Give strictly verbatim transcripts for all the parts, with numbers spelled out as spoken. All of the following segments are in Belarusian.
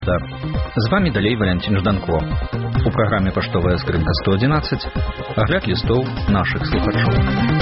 Да. З вами далей Валентин Жданко. У праграме «Паштовая скрынка сто одиннадцать» агляд лістоў нашых слухачоў.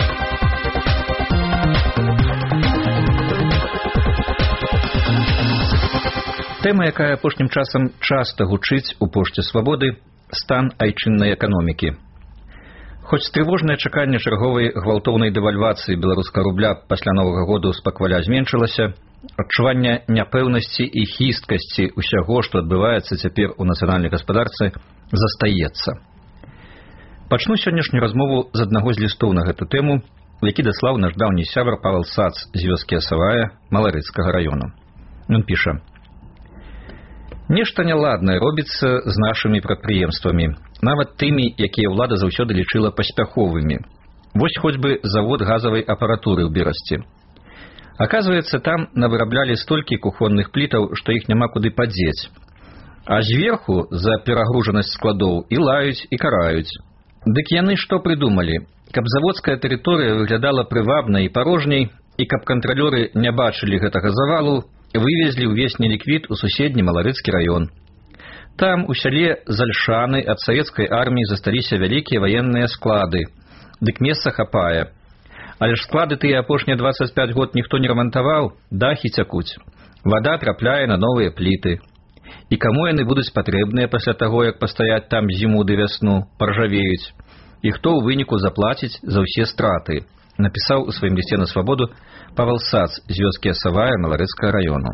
Тэма, якая апошнім часам часта гучыць у пошце свабоды – стан айчыннай эканомікі. Хоць трывожнае чаканне чарговай гвалтоўнай дэвальвацыі беларускага рубля пасля Новага году спакваля зменшылася, адчуванне няпэўнасці і хісткасці ўсяго, што адбываецца цяпер у нацыянальнай гаспадарцы, застаецца. Пачну сённяшнюю размову з аднаго з лістоў на гэту тэму, які даслаў наш даўні сябар Павел Сац з вёскі Асавая Маларыцкага раёну. Ён піша: «Нешта няладнае робіцца з нашымі прадпрыемствамі, нават тымі, якія ўлада заўсёды лічыла паспяховымі. Вось хоць бы завод газавай апаратуры ў Берасці. Оказывается, там навыраблялі столькі кухонных плітаў, што іх няма куды падзець. А зверху за перагружанасць складоў і лаюць, і караюць. Дык яны што прыдумалі? Каб заводская тэрыторыя выглядала прывабнай і парожняй, і каб кантралёры не бачылі гэтага завалу, вывезлі ўвесь неліквід у суседні Маларыцкі раён. Там у сяле Зальшаны ад савецкай арміі засталіся вялікія ваенныя склады. Дык месца хапае. Але ж склады тыя апошнія дваццаць пяць год ніхто не рамантаваў, дахі цякуць. Вада трапляе на новыя пліты. І каму яны будуць патрэбныя пасля таго, як пастаяць там зіму ды вясну, паржавеюць? І хто ў выніку заплаціць за ўсе страты?» Напісаў у сваім лісце на свабоду Павел Сац з вёскі Асавая Маларыцкага раёну.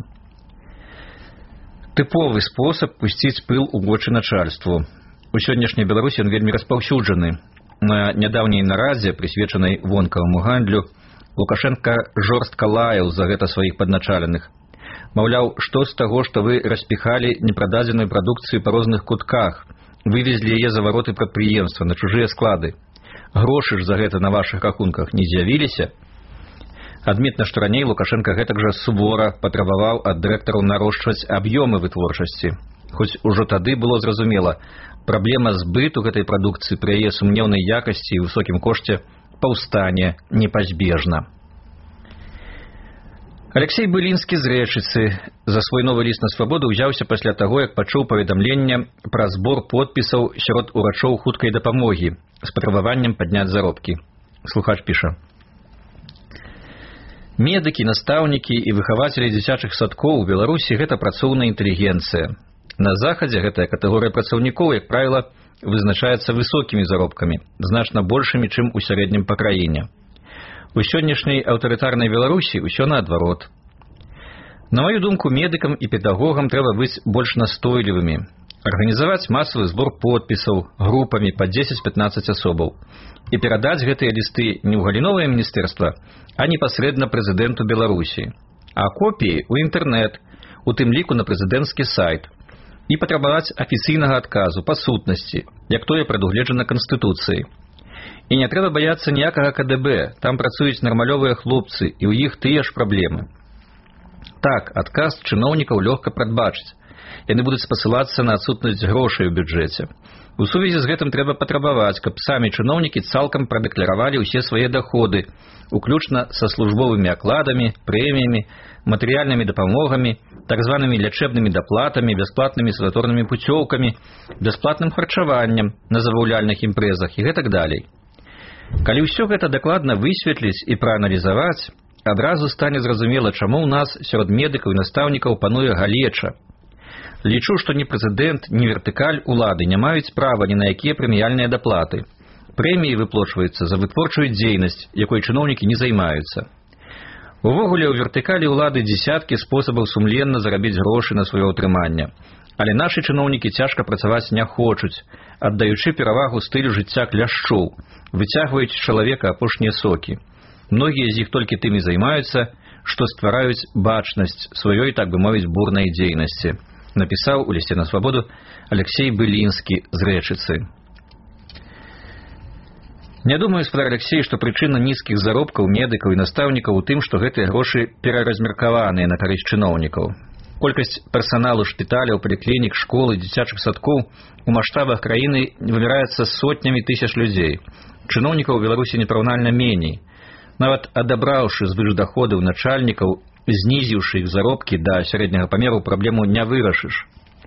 Тыповы спосаб пусціць пыл у вочы начальству. У сённяшняй Беларусі ён вельмі распаўсюджаны. На нядаўняй нарадзе, прысвечанай вонкаваму гандлю, Лукашенка жорстка лаяў за гэта сваіх падначаленых. Маўляў, што з таго, што вы распіхалі непрададзеную прадукцыю па розных кутках, вывезлі яе за вароты прадпрыемства на чужыя склады. Грошы ж за гэта на вашых рахунках не з'явіліся? Адметна, што раней Лукашенка гэтак жа сувора патрабаваў ад дырэктараў нарошчваць аб'ёмы вытворчасці. Хоць ужо тады было зразумела, праблема збыту гэтай прадукцыі пры яе сумнеўнай якасці і высокім кошце паўстане непазбежна. Алексей Былінскі з Рэчыцы за свой новы ліст на свабоду ўзяўся пасля таго, як пачуў паведамленне пра збор подпісаў сярод урачоў хуткай дапамогі з патрабаваннем падняць заробкі. Слухач піша: «Медыкі, настаўнікі і выхавацелі дзіцячых садкоў у Беларусі – гэта працоўная інтэлігенцыя. На захадзе гэтая катэгорыя працаўнікоў, як правіла, вызначаецца высокімі заробкамі, значна большымі, чым у сярэднім па краіне. У сённяшняй аўтарытарнай Беларусі ўсё наадварот. На маю думку, медыкам і педагогам трэба быць больш настойлівымі, арганізаваць масавы збор подпісаў групамі па дзесяць-пятнаццаць асобаў і перадаць гэтыя лісты не ў галіновае міністэрства, а непасрэдна прэзідэнту Беларусі, а копіі ў інтэрнэт, у тым ліку на прэзідэнцкі сайт, і патрабаваць афіцыйнага адказу па сутнасці, як тое прадугледжана Канстытуцыяй. І не трэба баяцца ніякага ка дэ бэ, там працуюць нармалёвыя хлопцы, і ў іх тыя ж праблемы. Так, адказ чыноўнікаў лёгка прадбачыць. Яны будуць спасылацца на адсутнасць грошай у бюджэце. У сувязі з гэтым трэба патрабаваць, каб самі чыноўнікі цалкам прадэкларавалі ўсе свае даходы, уключна са службовымі акладамі, прэміямі, матэрыяльнымі дапамогамі, так званымі лячэбнымі даплатамі, бясплатнымі санаторнымі пуцёўкамі, бясплатным харчаваннем на забаўляльных імпрэзах і гэтак далей. Калі ўсё гэта дакладна высветліць і прааналізаваць, адразу стане зразумела, чаму ў нас сярод медыкаў і настаўнікаў пануе галеча. Лічу, што ні прэзідэнт, ні вертыкаль улады не маюць права ні на якія прэміяльныя даплаты. Прэміі выплочваюцца за вытворчую дзейнасць, якой чыноўнікі не займаюцца. Увогуле, у вертыкалі ўлады дзесяткі спосабаў сумленна зарабіць грошы на сваё ўтрыманне. Але нашы чыноўнікі цяжка працаваць не хочуць, аддаючы перавагу стылю жыцця кляшчоў, выцягваюць з чалавека апошнія сокі. Многія з іх толькі тымі займаюцца, што ствараюць бачнасць сваёй, так бы мовіць, бурнай дзейнасці. Напісаў у лісце на свабоду Алексей Былінскі з Рэчыцы. Не думаю, спадар Алексей, што прычына нізкіх заробкаў медыкаў і настаўнікаў у тым, што гэтыя грошы пераразмеркаваныя на карысць чыноўнікаў. Колькасць персаналу шпіталяў, паліклінік, школ і дзіцячых садкоў у маштабах краіны вымяраецца сотнямі тысяч людзей. Чыноўнікаў у Беларусі непараўнальна меней. Нават адабраўшы звышдаходы ў начальнікаў, знізіўшы іх заробкі да сярэдняга памеру, праблему не вырашыш.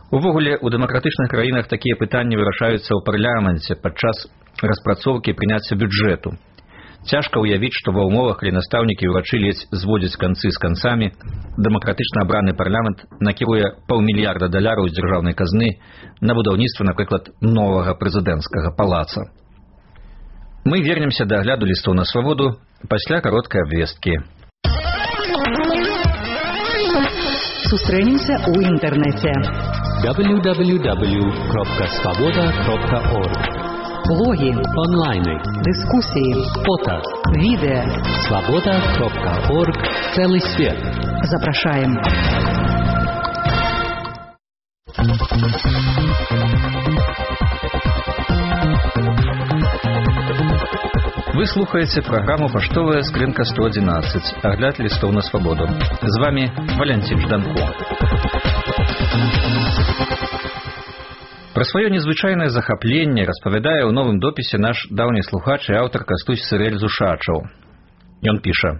Увогуле, у дэмакратычных краінах такія пытанні вырашаюцца ў парламенце падчас распрацоўкі і прыняцця бюджэту. Цяжка ўявіць, што ва ўмовах, калі настаўнікі і ўрачы ледзь зводзяць канцы з канцамі, дэмакратычна абраны парламент накіруе паўмільярда даляраў з дзяржаўнай казны на будаўніцтва, напрыклад, новага прэзідэнцкага палаца. Мы вернемся да агляду лістоў на свабоду пасля кароткай абвесткі. Сустрэнемся ў інтэрнэце. дабл ю дабл ю дабл ю крапка свабода крапка орг. Блоги, онлайны, дискуссии, фото, видео. свобода крапка орг. Целый свет. Запрашаем. Вы слухаеце праграму «Паштовая скрынка сто одиннадцать», агляд лістоў на свабоду. З вами Валянцін Жданко. Пра сваё незвычайнае захапленне распавядае ў новым допісе наш даўні слухач і аўтар Кастусь Сырэль з Ушачаў. Ён піша: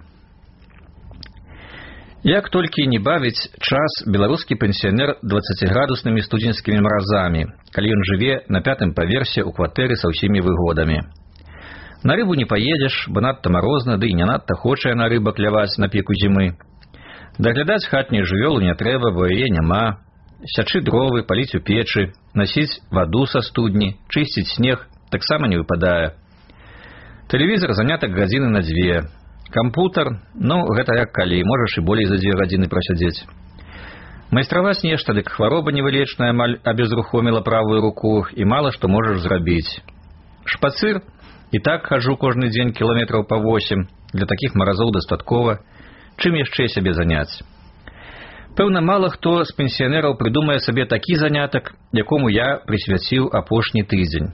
«Як толькі не бавіць час беларускі пенсіянер дваццаціградуснымі студзеньскімі маразамі, калі ён жыве на пятым паверсе ў кватэры са ўсімі выгодамі. На рыбу не паедзеш, бо надта марозна, ды і не надта хоча на рыба кляваць на піку зімы. Даглядаць хатнюю жывёлу не трэба, бо яе няма. Сячы дровы, паліць у печы, насіць ваду са студні, чысціць снег таксама не выпадае. Тэлевізор занятак гадзіны на дзве. Кампутар, ну, гэта як калі, можаш і болей за дзве гадзіны прасядзець. Майстраваць нешта, дык хвароба невылечная амаль абезрухоміла правую руку, і мала што можаш зрабіць. Шпацыр, і так хаджу кожны дзень кіламетраў па восем, для такіх маразоў дастаткова, чым яшчэ сябе заняць. Пэўна, мала хто з пенсіянераў прыдумае сабе такі занятак, якому я прысвяціў апошні тыдзень.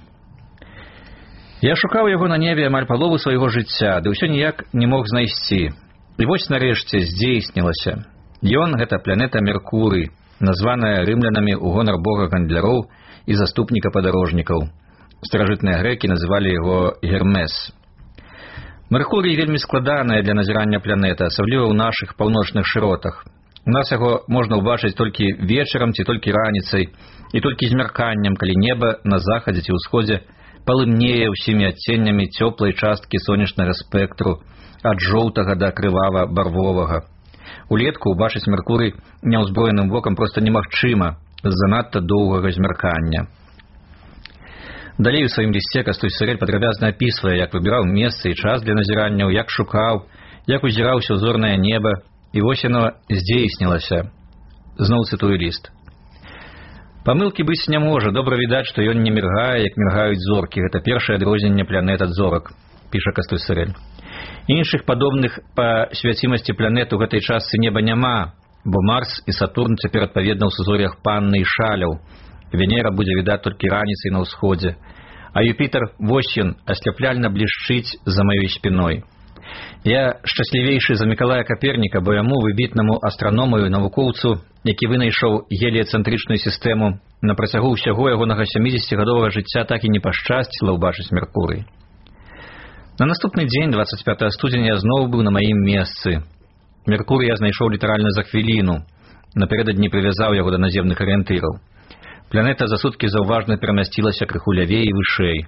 Я шукаў яго на небе амаль палову свайго жыцця, ды ўсё ніяк не мог знайсці. І вось нарэшце здзейснілася. Ён — гэта планета Меркурый, названая рымлянамі ў гонар бога гандляроў і заступніка падарожнікаў. Старажытныя грэкі называлі яго Гермес. Меркурый вельмі складаная для назірання планета, асабліва ў нашых паўночных шыротах. У нас яго можна ўбачыць толькі вечарам ці толькі раніцай, і толькі змярканнем, калі неба на захадзе ці ўсходзе палымнее ўсімі адценнямі цёплай часткі сонечнага спектру, ад жоўтага да крывава-барвовага. Улетку ўбачыць Меркурый няўзброеным вокам проста немагчыма з занадта доўгага змяркання. Далей у сваім лісце Кастусь Сырэль падрабязна апісвае, як выбіраў месца і час для назіранняў, як шукаў, як узіраўся ў зорнае неба, і вось яно здзейснілася. Зноў цытую ліст. «Памылкі быць не можа, добра відаць, што ён не міргае, як міргаюць зоркі. Гэта першае адрозненне планет ад зорак», піша Кастусь Сырэль. «Іншых падобных па свяцімасці планет у гэтай частцы неба няма, бо Марс і Сатурн цяпер адпаведна ў сузор'ях Панны і Шаляў. Венера будзе відаць толькі раніцай на ўсходзе, а Юпітер вось ён асляпляльна блішчыць за маёй спіной. Я шчаслівейшы за Мікалая Каперніка, бо яму, выбітнаму астраному і навукоўцу, які вынайшоў геліяцэнтрычную сістэму, на працягу ўсяго ягонага сямідзесяцігадовага жыцця так і не пашчасціла ўбачыць Меркурый. На наступны дзень, дваццаць пятага студзеня, я зноў быў на маім месцы. Меркурый я знайшоў літаральна за хвіліну, напярэдадні прывязаў яго да наземных арыентыраў. Планета за суткі заўважна перамясцілася крыху лявей і вышэй.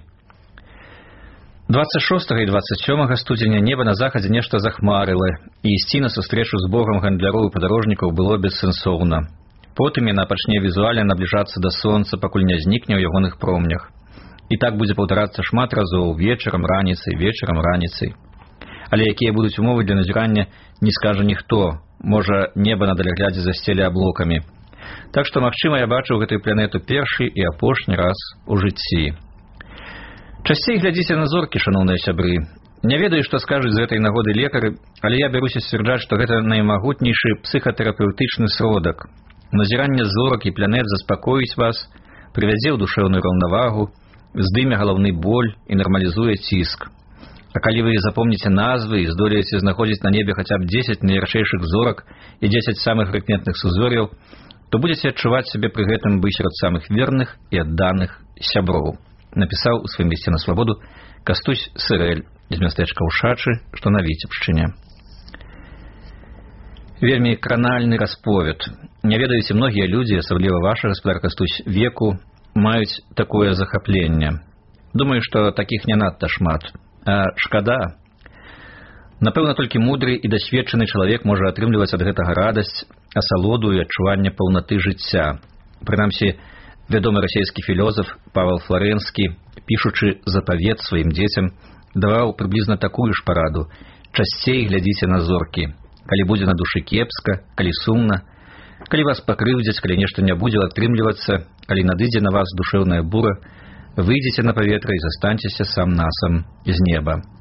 дваццаць шостага і дваццаць сёмага студзеня неба на захадзе нешта захмарыла, і ісці на сустрэчу з богам гандляроў і падарожнікаў было бессэнсоўна. Потым яна пачне візуальна набліжацца да сонца, пакуль не знікне ў ягоных промнях. І так будзе паўтарацца шмат разоў, вечарам, раніцай, вечарам, раніцай. Але якія будуць умовы для назірання, не скажа ніхто. Можа, неба на даляглядзе засцелі аблокамі. Так што, магчыма, я бачыў гэтую планету першы і апошні раз у жыцці. Часцей глядзіце на зоркі, шаноўныя сябры. Не ведаю, што скажуць з гэтай нагоды лекары, але я бяруся сцвярджаць, што гэта наймагутнейшы псіхатэрапеўтычны сродак. Назіранне зорак і планет заспакоіць вас, прывядзе ў душэўную раўнавагу, здыме галаўны боль і нармалізуе ціск. А калі вы запомніце назвы і здолееце знаходзіць на небе хаця б дзесяць найярчэйшых зорак і дзесяць самых прыкметных сузор'яў, то будзеце адчуваць сябе пры гэтым быць сярод самых верных і адданых сяброў, напісаў у сваім лісце на свабоду Кастусь Сырэль з мястэчка Ушачы, што на Віцебшчыне. Вельмі кранальны расповед. Не ведаеце, многія людзі, асабліва ваша гаспадарка Стусь, веку маюць такое захапленне. Думаю, што такіх не надта шмат. А шкада. Напэўна, толькі мудры і дасведчаны чалавек можа атрымліваць ад гэтага радасць, асалоду і адчуванне паўнаты жыцця. Прынамсі, вядомы расійскі філёзаф Павел Фларэнскі, пішучы запавет сваім дзецям, даваў прыблізна такую ж параду: часцей глядзіце на зоркі. Калі будзе на душы кепска, калі сумна, калі вас пакрыўдзяць, калі нешта не будзе атрымлівацца, калі надыдзе на вас душэўная бура, выйдзеце на паветра і застаньцеся сам-насам з неба.